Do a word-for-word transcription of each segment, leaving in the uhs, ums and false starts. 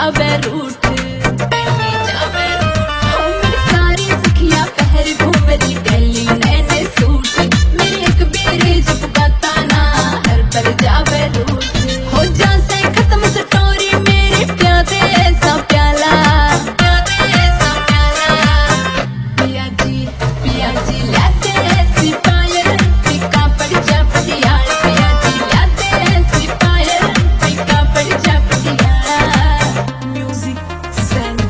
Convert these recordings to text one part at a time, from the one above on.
जावे रूठ, डेली जावे रूठ। मेरी सारी सखियां पहर घूमरी डेली नए नए सूट, मेरी एक बेरे जब गाता ना हर पर जावे रूठ। हो जा से खत्म स्टोरी मेरे प्यादे ऐसा प्याला, प्यादे ऐसा प्याला। पिया जी पिया जी लाते ऐसी पायल, फिका पड़ जा पटियाला। पिया जी लाते ऐसी पायल, फिका पड़ जा पटियाला। म्यूजिक सेंड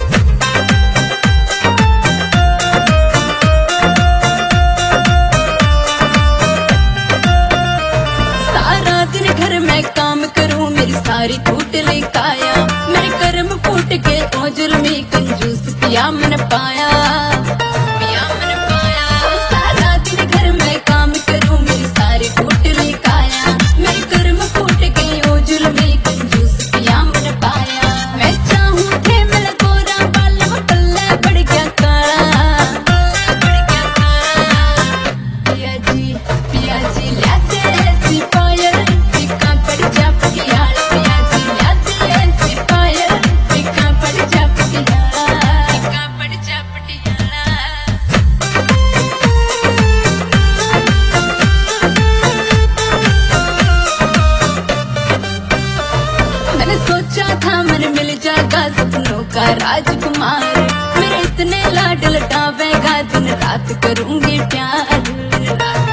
सारा दिन घर में काम करूं, मेरी सारी टूट ले काया। मेरे कर्म फूट के ओ जुल्मी कंजूस पिया मन पाया, पिया मन पाया। सारा दिन घर में काम करूं, मेरी सारी टूट ले काया। मेरे कर्म फूट के ओ जुल्मी कंजूस पिया मन पाया। मैं चाहूं थे मेरा गोरा बालम पल्ले पड़ गया काला, पल्ले पड़ गया काला। पिया जी पिया जी लाते ऐसी पायल, फिका पड़ जा पटियाला। पिया जी लाते ऐसी पायल, फिका पड़ जा पटियाला, फिका पड़ जा पटियाला। मैंने सोचा था मन मिल जाएगा सपनों का राजकुमार, मेरे इतने लाड लटावेगा दिन रात करूंगी प्यार, दिन रात